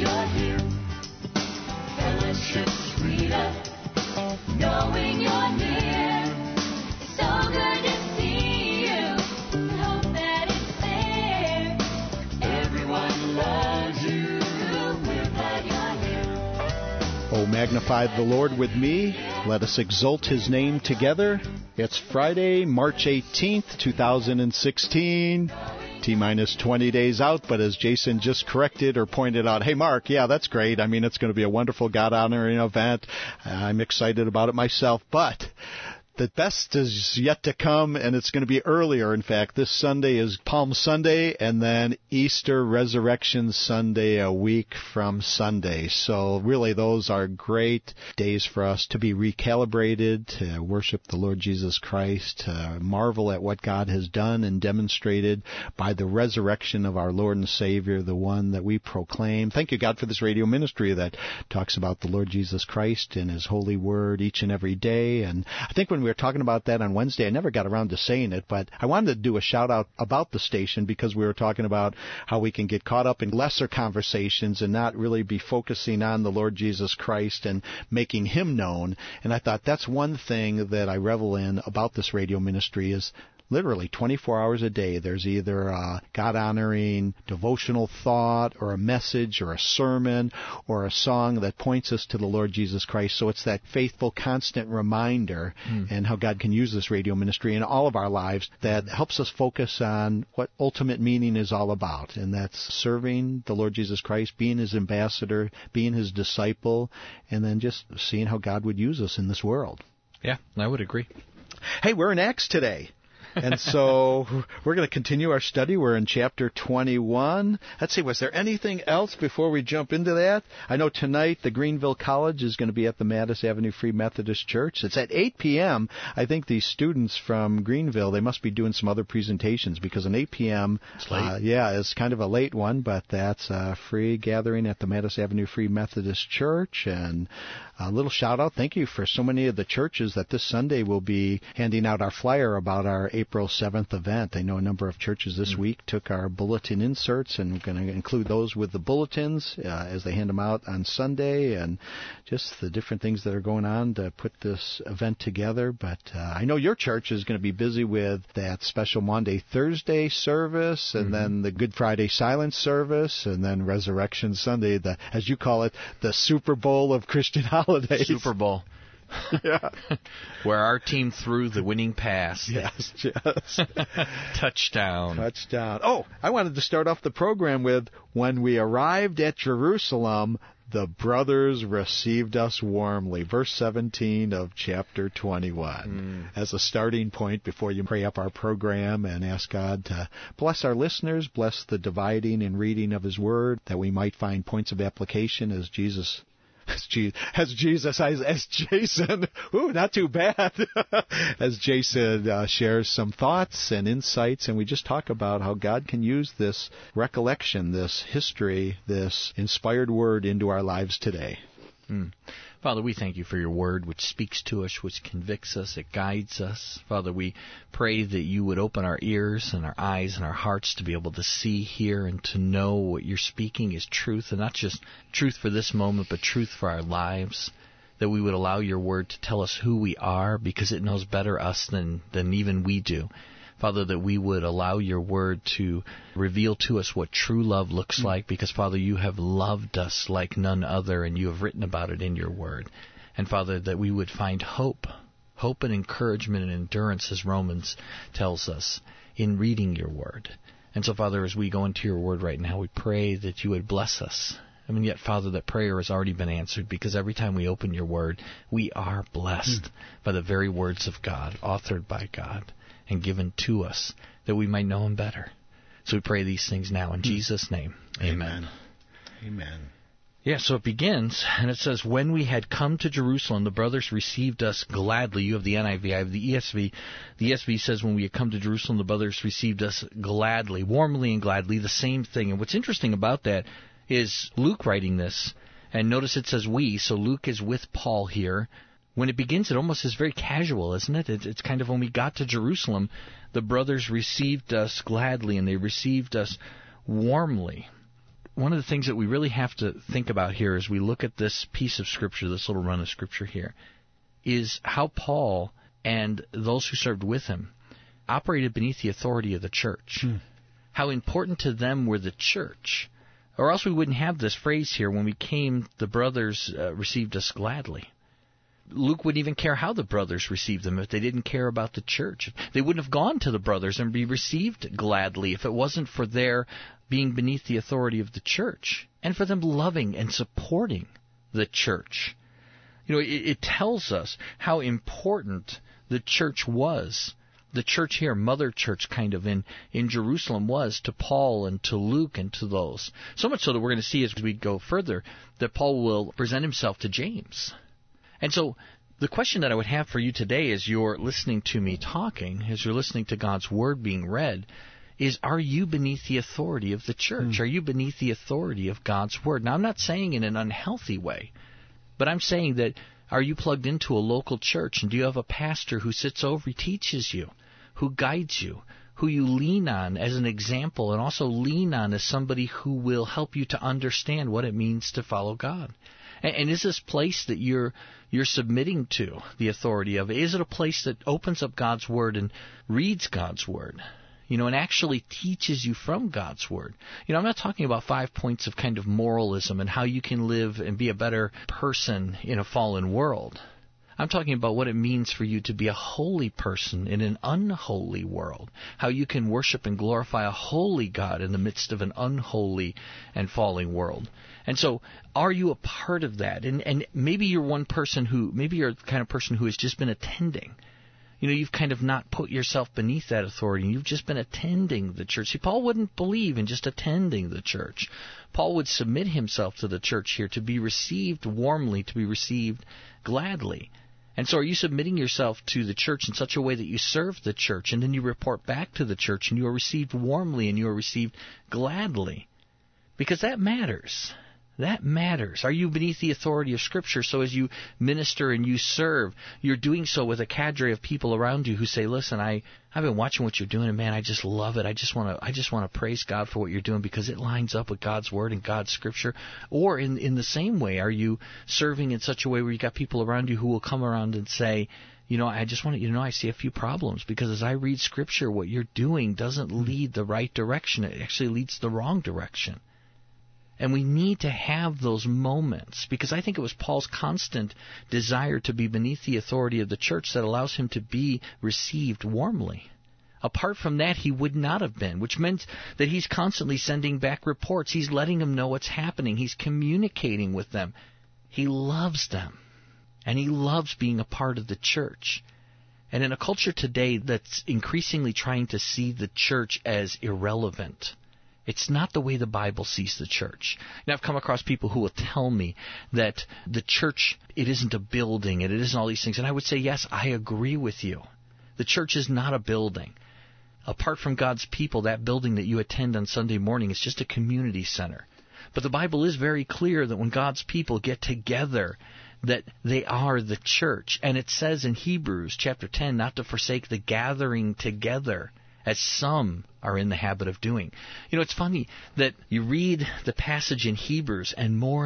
you're here. Fellowship's sweeter, knowing you're near. It's so good to see you. Hope that it's there. Everyone loves you. We're glad you're here. Oh, magnify the Lord with me. Let us exalt His name together. It's Friday, March 18th, 2016. T-minus 20 days out, but as Jason just corrected or pointed out, hey, Mark, yeah, that's great. I mean, it's going to be a wonderful God-honoring event. I'm excited about it myself, but the best is yet to come, and it's going to be earlier. In fact, this Sunday is Palm Sunday, and then Easter Resurrection Sunday a week from Sunday. So really, those are great days for us to be recalibrated, to worship the Lord Jesus Christ, to marvel at what God has done and demonstrated by the resurrection of our Lord and Savior, the one that we proclaim. Thank you, God, for this radio ministry that talks about the Lord Jesus Christ and His holy word each and every day. And I think when we were talking about that on Wednesday, I never got around to saying it, but I wanted to do a shout out about the station because we were talking about how we can get caught up in lesser conversations and not really be focusing on the Lord Jesus Christ and making Him known. And I thought that's one thing that I revel in about this radio ministry is literally 24 hours a day, there's either a God-honoring devotional thought or a message or a sermon or a song that points us to the Lord Jesus Christ. So it's that faithful, constant reminder and how God can use this radio ministry in all of our lives that helps us focus on what ultimate meaning is all about, and that's serving the Lord Jesus Christ, being His ambassador, being His disciple, and then just seeing how God would use us in this world. Yeah, I would agree. Hey, we're in Acts today. And so we're going to continue our study. We're in chapter 21. Let's see, was there anything else before we jump into that? I know tonight the Greenville College is going to be at the Mattis Avenue Free Methodist Church. It's at 8 p.m. I think these students from Greenville, they must be doing some other presentations because an 8 p.m., it's kind of a late one, but that's a free gathering at the Mattis Avenue Free Methodist Church. And a little shout out, thank you for so many of the churches that this Sunday will be handing out our flyer about our April 7th event. I know a number of churches this week took our bulletin inserts, and we're going to include those with the bulletins as they hand them out on Sunday, and just the different things that are going on to put this event together. But I know your church is going to be busy with that special Maundy Thursday service, and then the Good Friday silence service, and then Resurrection Sunday, as you call it, the Super Bowl of Christian holidays. Super Bowl. Yeah. Where our team threw the winning pass. Yes. Touchdown. Oh, I wanted to start off the program with, when we arrived at Jerusalem, the brothers received us warmly. Verse 17 of chapter 21. As a starting point before you pray up our program and ask God to bless our listeners, bless the dividing and reading of His Word, that we might find points of application as Jason, ooh, not too bad, as Jason shares some thoughts and insights, and we just talk about how God can use this recollection, this history, this inspired word into our lives today. Father, we thank you for your word, which speaks to us, which convicts us, it guides us. Father, we pray that you would open our ears and our eyes and our hearts to be able to see, hear, and to know what you're speaking is truth, and not just truth for this moment, but truth for our lives. That we would allow your word to tell us who we are, because it knows better us than even we do. Father, that we would allow your word to reveal to us what true love looks like, because, Father, you have loved us like none other, and you have written about it in your word. And, Father, that we would find hope and encouragement and endurance, as Romans tells us, in reading your word. And so, Father, as we go into your word right now, we pray that you would bless us. I mean, yet, Father, that prayer has already been answered, because every time we open your word, we are blessed by the very words of God, authored by God, and given to us, that we might know him better. So we pray these things now in Jesus' name. Amen. Yeah, so it begins, and it says, when we had come to Jerusalem, the brothers received us gladly. You have the NIV, I have the ESV. The ESV says, when we had come to Jerusalem, the brothers received us gladly, warmly and gladly, the same thing. And what's interesting about that is Luke writing this, and notice it says we, so Luke is with Paul here. When it begins, it almost is very casual, isn't it? It's kind of, when we got to Jerusalem, the brothers received us gladly, and they received us warmly. one of the things that we really have to think about here as we look at this piece of Scripture, this little run of Scripture here, is how Paul and those who served with him operated beneath the authority of the church. How important to them were the church. Or else we wouldn't have this phrase here, when we came, the brothers received us gladly. Luke wouldn't even care how the brothers received them if they didn't care about the church. They wouldn't have gone to the brothers and be received gladly if it wasn't for their being beneath the authority of the church and for them loving and supporting the church. You know, it tells us how important the church was. The church here, Mother Church kind of in Jerusalem, was to Paul and to Luke and to those. So much so that we're going to see as we go further that Paul will present himself to James. And so the question that I would have for you today as you're listening to me talking, as you're listening to God's Word being read, is, are you beneath the authority of the church? Are you beneath the authority of God's Word? Now, I'm not saying in an unhealthy way, but I'm saying that, are you plugged into a local church, and do you have a pastor who sits over, teaches you, who guides you, who you lean on as an example, and also lean on as somebody who will help you to understand what it means to follow God? And is this place that you're submitting to the authority of? Is it a place that opens up God's Word and reads God's Word, you know, and actually teaches you from God's Word? You know, I'm not talking about 5 points of kind of moralism and how you can live and be a better person in a fallen world. I'm talking about what it means for you to be a holy person in an unholy world, how you can worship and glorify a holy God in the midst of an unholy and falling world. And so, are you a part of that? And maybe you're one person maybe you're the kind of person who has just been attending. You know, you've kind of not put yourself beneath that authority, and you've just been attending the church. See, Paul wouldn't believe in just attending the church. Paul would submit himself to the church here to be received warmly, to be received gladly. And so are you submitting yourself to the church in such a way that you serve the church, and then you report back to the church, and you are received warmly, and you are received gladly? Because that matters. That matters. Are you beneath the authority of Scripture? So as you minister and you serve, you're doing so with a cadre of people around you who say, listen, I've been watching what you're doing, and man, I just love it. I just want to praise God for what you're doing because it lines up with God's Word and God's Scripture. Or in the same way, are you serving in such a way where you got people around you who will come around and say, you know, I just want you to know I see a few problems because as I read Scripture, what you're doing doesn't lead the right direction. It actually leads the wrong direction. And we need to have those moments because I think it was Paul's constant desire to be beneath the authority of the church that allows him to be received warmly. Apart from that, he would not have been, which meant that he's constantly sending back reports. He's letting them know what's happening. He's communicating with them. He loves them, and he loves being a part of the church. And in a culture today that's increasingly trying to see the church as irrelevant, it's not the way the Bible sees the church. Now, I've come across people who will tell me that the church, it isn't a building, and it isn't all these things. And I would say, yes, I agree with you. The church is not a building. Apart from God's people, that building that you attend on Sunday morning is just a community center. But the Bible is very clear that when God's people get together, that they are the church. And it says in Hebrews chapter 10 not to forsake the gathering together, as some are in the habit of doing. You know, it's funny that you read the passage in Hebrews, and more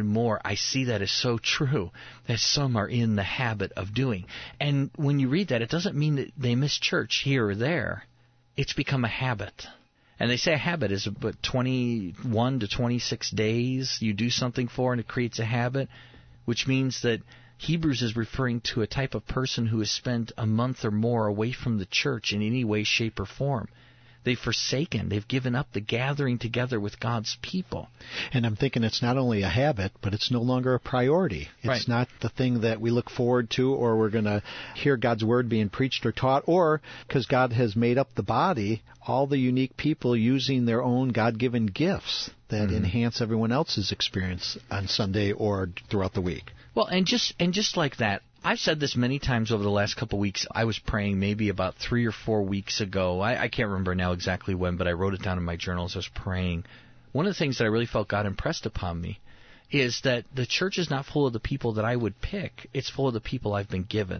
I see that as so true, that some are in the habit of doing. And when you read that, it doesn't mean that they miss church here or there. It's become a habit. And they say a habit is about 21 to 26 days you do something for, and it creates a habit, which means that Hebrews is referring to a type of person who has spent a month or more away from the church in any way, shape, or form. They've forsaken, they've given up the gathering together with God's people. And I'm thinking it's not only a habit, but it's no longer a priority. It's not the thing that we look forward to, or we're going to hear God's Word being preached or taught, or because God has made up the body, all the unique people using their own God-given gifts that enhance everyone else's experience on Sunday or throughout the week. Well, and just like that, I've said this many times over the last couple of weeks. I was praying maybe about 3 or 4 weeks ago. I can't remember now exactly when, but I wrote it down in my journal as I was praying. One of the things that I really felt God impressed upon me is that the church is not full of the people that I would pick. It's full of the people I've been given.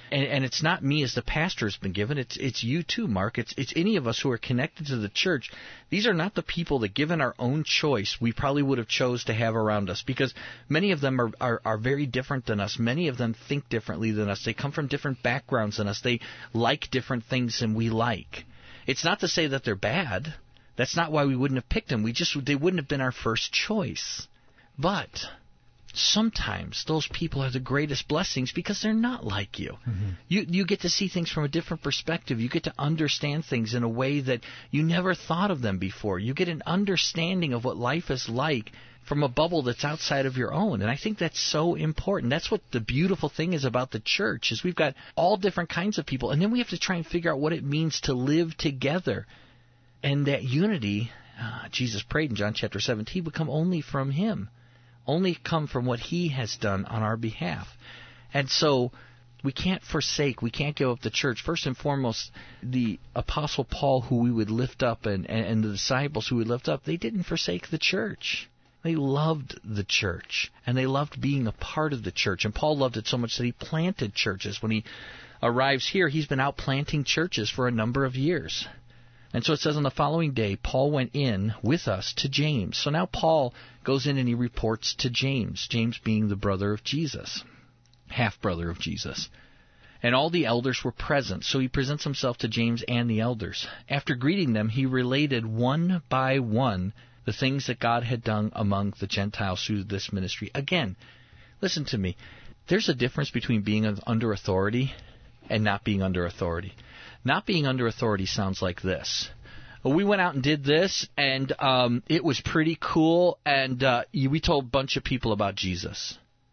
And it's not me as the pastor has been given. It's you too, Mark. It's any of us who are connected to the church. These are not the people that, given our own choice, we probably would have chose to have around us, because many of them are very different than us. Many of them think differently than us. They come from different backgrounds than us. They like different things than we like. It's not to say that they're bad. That's not why we wouldn't have picked them. They wouldn't have been our first choice. But sometimes those people are the greatest blessings because they're not like you. Mm-hmm. You get to see things from a different perspective. You get to understand things in a way that you never thought of them before. You get an understanding of what life is like from a bubble that's outside of your own. And I think that's so important. That's what the beautiful thing is about the church, is we've got all different kinds of people, and then we have to try and figure out what it means to live together. And that unity, Jesus prayed in John chapter 17, would come only from Him, only come from what He has done on our behalf. And so we can't give up the church. First and foremost, the Apostle Paul, who we would lift up, and the disciples who we lift up, they didn't forsake the church. They loved the church, and they loved being a part of the church. And Paul loved it so much that he planted churches. When he arrives here, he's been out planting churches for a number of years. And so it says, on the following day, Paul went in with us to James. So now Paul goes in and he reports to James, James being the brother of Jesus, half-brother of Jesus. And all the elders were present, so he presents himself to James and the elders. After greeting them, he related one by one the things that God had done among the Gentiles through this ministry. Again, listen to me. There's a difference between being under authority and not being under authority. Not being under authority sounds like this. We went out and did this, and it was pretty cool, and we told a bunch of people about Jesus.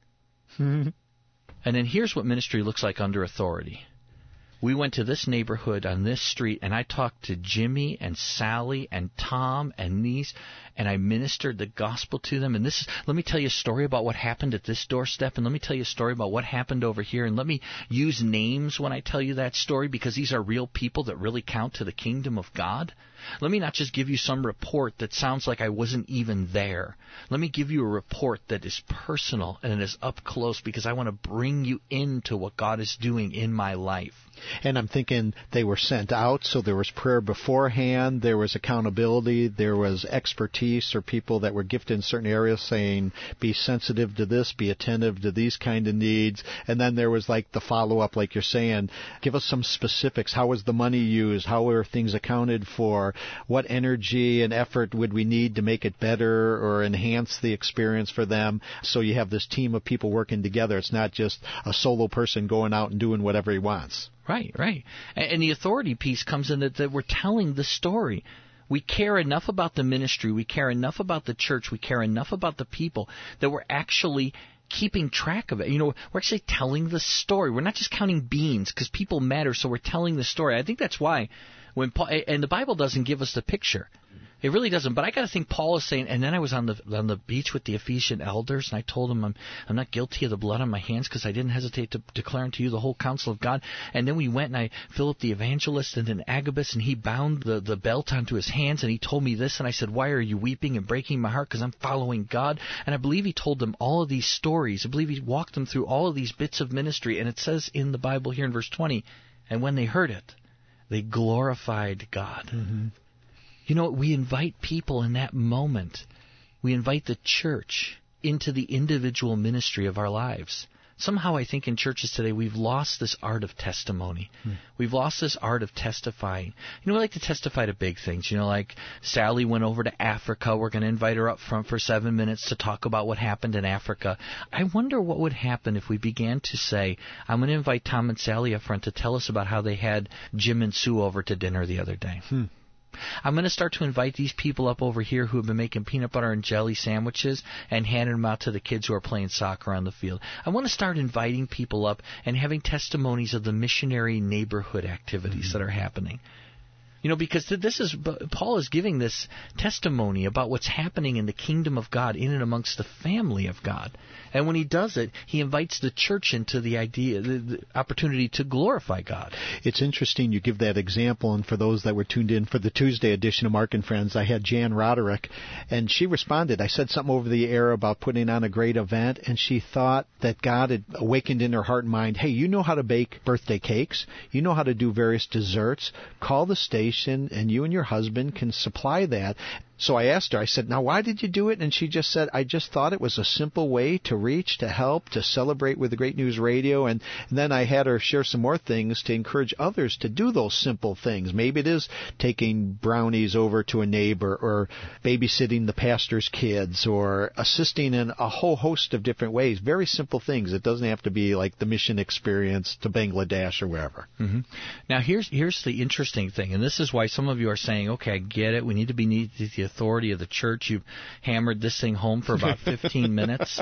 And then here's what ministry looks like under authority. We went to this neighborhood on this street, and I talked to Jimmy and Sally and Tom and these, and I ministered the gospel to them. And let me tell you a story about what happened at this doorstep, and let me tell you a story about what happened over here, and let me use names when I tell you that story, because these are real people that really count to the kingdom of God. Let me not just give you some report that sounds like I wasn't even there. Let me give you a report that is personal and is up close, because I want to bring you into what God is doing in my life. And I'm thinking they were sent out, so there was prayer beforehand, there was accountability, there was expertise, or people that were gifted in certain areas saying, be sensitive to this, be attentive to these kind of needs. And then there was like the follow-up, like you're saying, give us some specifics. How was the money used? How were things accounted for? What energy and effort would we need to make it better or enhance the experience for them? So you have this team of people working together. It's not just a solo person going out and doing whatever he wants. Right. And the authority piece comes in that we're telling the story. We care enough about the ministry, we care enough about the church, we care enough about the people that we're actually keeping track of it. We're actually telling the story. We're not just counting beans, because people matter, so we're telling the story. I think that's why when Paul, and the Bible doesn't give us the picture. It really doesn't. But I got to think Paul is saying, and then I was on the beach with the Ephesian elders, and I told them I'm not guilty of the blood on my hands, because I didn't hesitate to declare unto you the whole counsel of God. And then we went and Philip the evangelist, and then Agabus, and he bound the belt onto his hands, and he told me this, and I said, why are you weeping and breaking my heart? Because I'm following God. And I believe he told them all of these stories. I believe he walked them through all of these bits of ministry. And it says in the Bible here in verse 20, and when they heard it, they glorified God. Mm-hmm. We invite people in that moment. We invite the church into the individual ministry of our lives. Somehow I think in churches today we've lost this art of testimony. We've lost this art of testifying. We like to testify to big things. Like Sally went over to Africa. We're going to invite her up front for 7 minutes to talk about what happened in Africa. I wonder what would happen if we began to say, I'm going to invite Tom and Sally up front to tell us about how they had Jim and Sue over to dinner the other day. I'm going to start to invite these people up over here who have been making peanut butter and jelly sandwiches and handing them out to the kids who are playing soccer on the field. I want to start inviting people up and having testimonies of the missionary neighborhood activities that are happening. Because Paul is giving this testimony about what's happening in the kingdom of God, in and amongst the family of God. And when he does it, he invites the church into the opportunity to glorify God. It's interesting you give that example, and for those that were tuned in for the Tuesday edition of Mark and Friends, I had Jan Roderick, and she responded. I said something over the air about putting on a great event, and she thought that God had awakened in her heart and mind, hey, you know how to bake birthday cakes, you know how to do various desserts, call the station, and you and your husband can supply that. So I asked her, I said, now why did you do it? And she just said, I just thought it was a simple way to reach, to help, to celebrate with the Great News Radio. And then I had her share some more things to encourage others to do those simple things. Maybe it is taking brownies over to a neighbor, or babysitting the pastor's kids, or assisting in a whole host of different ways. Very simple things. It doesn't have to be like the mission experience to Bangladesh or wherever. Mm-hmm. Now here's the interesting thing, and this is why some of you are saying, okay, I get it. We need to be the authority of the church. You've hammered this thing home for about 15 minutes.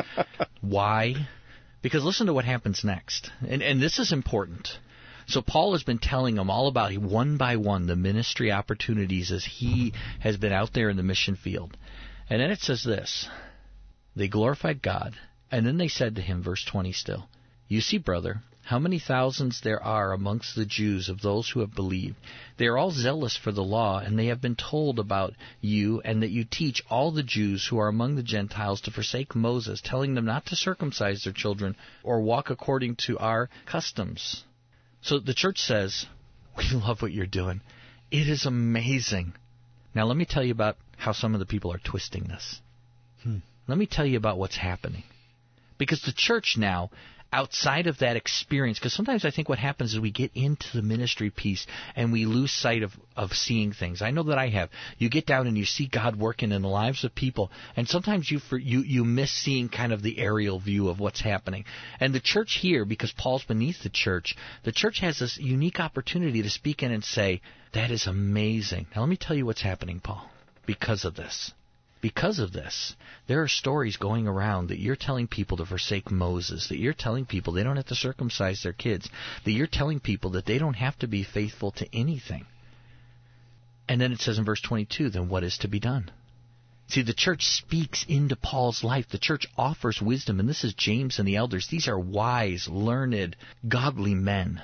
Why? Because listen to what happens next. And this is important. So Paul has been telling them all about, one by one, the ministry opportunities as he has been out there in the mission field. And then it says this: they glorified God, and then they said to him, verse 20 still, you see, brother, how many thousands there are amongst the Jews of those who have believed. They are all zealous for the law, and they have been told about you, and that you teach all the Jews who are among the Gentiles to forsake Moses, telling them not to circumcise their children or walk according to our customs. So the church says, we love what you're doing. It is amazing. Now let me tell you about how some of the people are twisting this. Let me tell you about what's happening. Because the church now, outside of that experience, because sometimes I think what happens is we get into the ministry piece and we lose sight of seeing things. I know that I have. You get down and you see God working in the lives of people, and sometimes you miss seeing kind of the aerial view of what's happening. And the church here, because Paul's beneath the church has this unique opportunity to speak in and say, that is amazing. Now let me tell you what's happening, Paul, because of this. Because of this, there are stories going around that you're telling people to forsake Moses, that you're telling people they don't have to circumcise their kids, that you're telling people that they don't have to be faithful to anything. And then it says in verse 22, then what is to be done? See, the church speaks into Paul's life. The church offers wisdom, and this is James and the elders. These are wise, learned, godly men.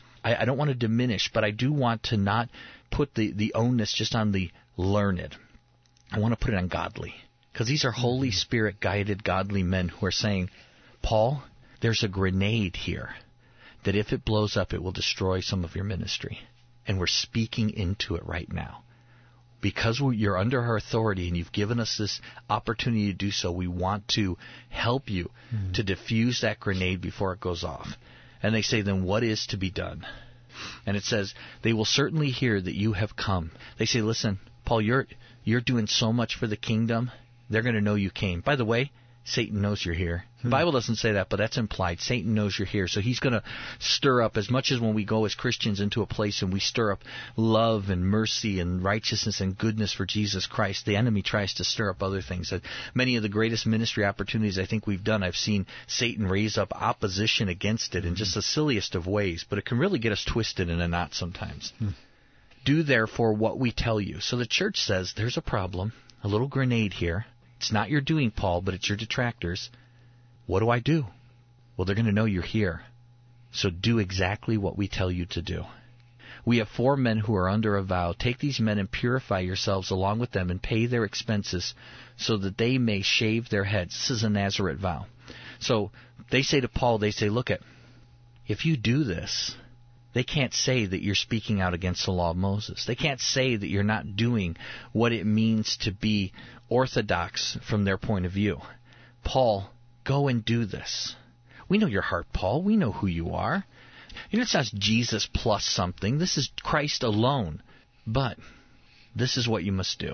I don't want to diminish, but I do want to not put the onus just on the learned. I want to put it on godly, because these are Holy Spirit-guided, godly men who are saying, Paul, there's a grenade here that if it blows up, it will destroy some of your ministry. And we're speaking into it right now. Because you're under our authority and you've given us this opportunity to do so, we want to help you to defuse that grenade before it goes off. And they say, then what is to be done? And it says, they will certainly hear that you have come. They say, listen, Paul, you're doing so much for the kingdom, they're going to know you came. By the way, Satan knows you're here. The Bible doesn't say that, but that's implied. Satan knows you're here. So he's going to stir up, as much as when we go as Christians into a place and we stir up love and mercy and righteousness and goodness for Jesus Christ, the enemy tries to stir up other things. Many of the greatest ministry opportunities I think we've done, I've seen Satan raise up opposition against it in just the silliest of ways, but it can really get us twisted in a knot sometimes. Do therefore what we tell you. So the church says, there's a problem, a little grenade here. It's not your doing, Paul, but it's your detractors. What do I do? Well, they're going to know you're here. So do exactly what we tell you to do. We have 4 men who are under a vow. Take these men and purify yourselves along with them and pay their expenses so that they may shave their heads. This is a Nazarite vow. So they say to Paul, look, if you do this, they can't say that you're speaking out against the law of Moses. They can't say that you're not doing what it means to be orthodox from their point of view. Paul, go and do this. We know your heart, Paul. We know who you are. It's not Jesus plus something. This is Christ alone. But this is what you must do.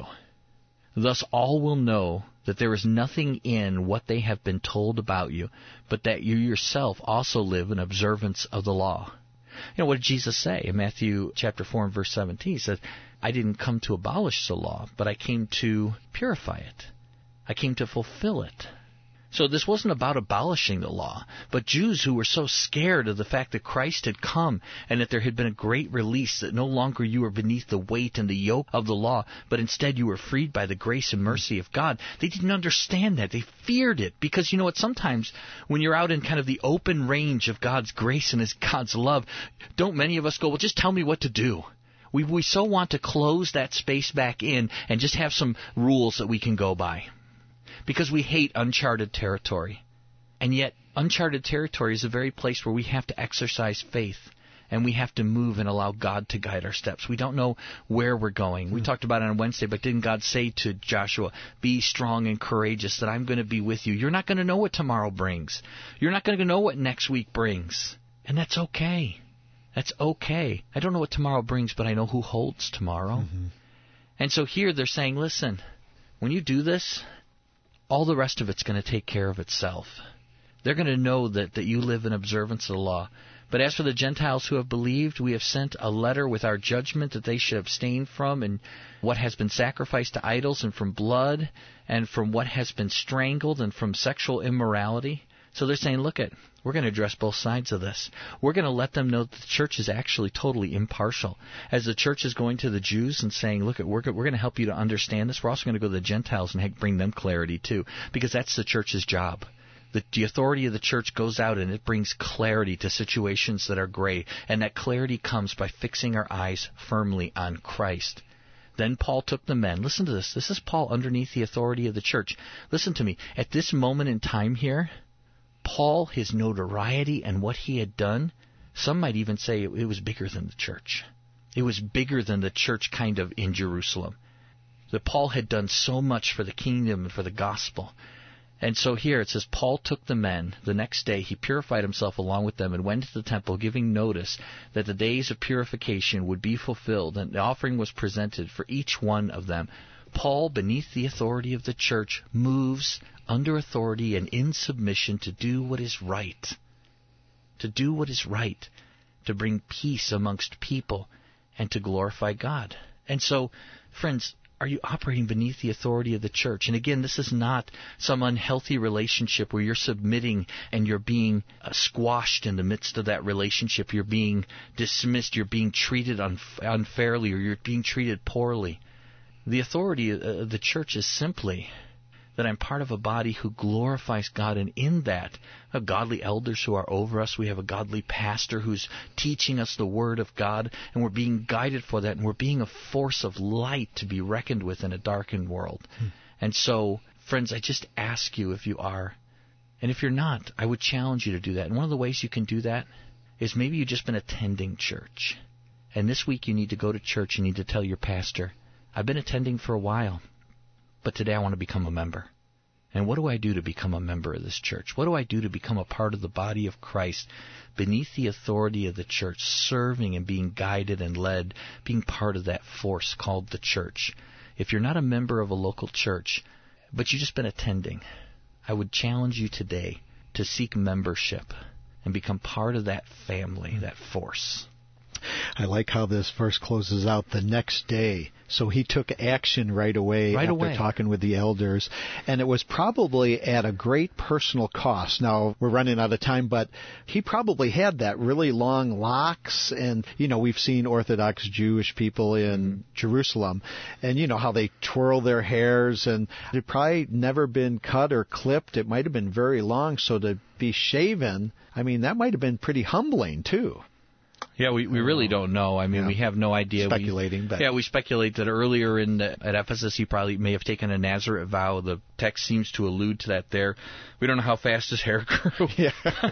Thus all will know that there is nothing in what they have been told about you, but that you yourself also live in observance of the law. What did Jesus say in Matthew chapter 4 and verse 17? He says, I didn't come to abolish the law, but I came to purify it. I came to fulfill it. So this wasn't about abolishing the law, but Jews who were so scared of the fact that Christ had come and that there had been a great release, that no longer you were beneath the weight and the yoke of the law, but instead you were freed by the grace and mercy of God. They didn't understand that. They feared it because, you know what, sometimes when you're out in kind of the open range of God's grace and God's love, don't many of us go, well, just tell me what to do. We so want to close that space back in and just have some rules that we can go by, because we hate uncharted territory. And yet, uncharted territory is the very place where we have to exercise faith, and we have to move and allow God to guide our steps. We don't know where we're going. We talked about it on Wednesday, but didn't God say to Joshua, be strong and courageous, that I'm going to be with you? You're not going to know what tomorrow brings. You're not going to know what next week brings. And that's okay. That's okay. I don't know what tomorrow brings, but I know who holds tomorrow. And so here they're saying, listen, when you do this, all the rest of it's going to take care of itself. They're going to know that you live in observance of the law. But as for the Gentiles who have believed, we have sent a letter with our judgment that they should abstain from and what has been sacrificed to idols, and from blood, and from what has been strangled, and from sexual immorality. So they're saying, look, we're going to address both sides of this. We're going to let them know that the church is actually totally impartial. As the church is going to the Jews and saying, look, we're going to help you to understand this, we're also going to go to the Gentiles and bring them clarity too, because that's the church's job. The authority of the church goes out and it brings clarity to situations that are gray, and that clarity comes by fixing our eyes firmly on Christ. Then Paul took the men. Listen to this. This is Paul underneath the authority of the church. Listen to me. At this moment in time here, Paul, his notoriety and what he had done, some might even say it was bigger than the church. It was bigger than the church kind of in Jerusalem. That Paul had done so much for the kingdom and for the gospel. And so here it says, Paul took the men. The next day he purified himself along with them and went to the temple, giving notice that the days of purification would be fulfilled, and the offering was presented for each one of them. Paul, beneath the authority of the church, moves under authority and in submission to do what is right. To do what is right. To bring peace amongst people and to glorify God. And so, friends, are you operating beneath the authority of the church? And again, this is not some unhealthy relationship where you're submitting and you're being squashed in the midst of that relationship. You're being dismissed. You're being treated unfairly, or you're being treated poorly. The authority of the church is simply that I'm part of a body who glorifies God, and in that, we have godly elders who are over us. We have a godly pastor who's teaching us the Word of God, and we're being guided for that, and we're being a force of light to be reckoned with in a darkened world. And so, friends, I just ask you if you are, and if you're not, I would challenge you to do that. And one of the ways you can do that is maybe you've just been attending church, and this week you need to go to church. You need to tell your pastor, I've been attending for a while, but today I want to become a member. And what do I do to become a member of this church? What do I do to become a part of the body of Christ beneath the authority of the church, serving and being guided and led, being part of that force called the church? If you're not a member of a local church, but you've just been attending, I would challenge you today to seek membership and become part of that family, that force. I like how this verse closes out, the next day. So he took action right away after talking with the elders. And it was probably at a great personal cost. Now, we're running out of time, but he probably had that really long locks. And, you know, we've seen Orthodox Jewish people in Jerusalem. And, you know, how they twirl their hairs. And it probably never been cut or clipped. It might have been very long. So to be shaven, I mean, that might have been pretty humbling, too. Yeah, we really don't know. I mean, we have no idea. Speculating. We speculate that earlier at Ephesus he probably may have taken a Nazarite vow. The text seems to allude to that there. We don't know how fast his hair grew. Yeah.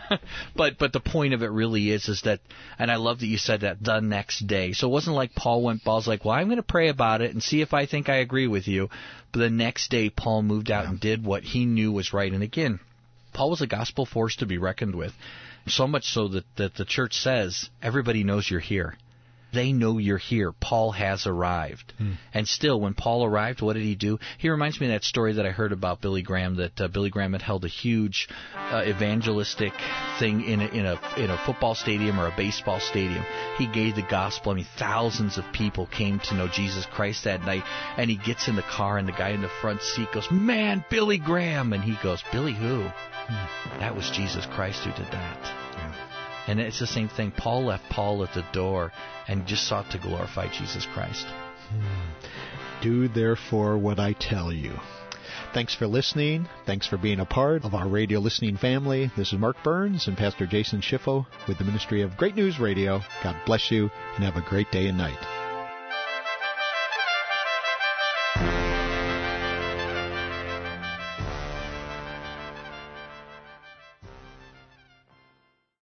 But the point of it really is that, and I love that you said that, the next day. So it wasn't like Paul's like, well, I'm going to pray about it and see if I think I agree with you. But the next day Paul moved out and did what he knew was right. And again, Paul was a gospel force to be reckoned with. So much so that the church says, everybody knows you're here. They know you're here. Paul has arrived. And still, when Paul arrived, what did he do? He reminds me of that story that I heard about Billy Graham, that Billy Graham had held a huge evangelistic thing in a football stadium or a baseball stadium. He gave the gospel. I mean, thousands of people came to know Jesus Christ that night. And he gets in the car, and the guy in the front seat goes, "Man, Billy Graham!" And he goes, "Billy who?" That was Jesus Christ who did that. And it's the same thing. Paul left Paul at the door and just sought to glorify Jesus Christ. Do therefore what I tell you. Thanks for listening. Thanks for being a part of our radio listening family. This is Mark Burns and Pastor Jason Schiffo with the Ministry of Great News Radio. God bless you and have a great day and night.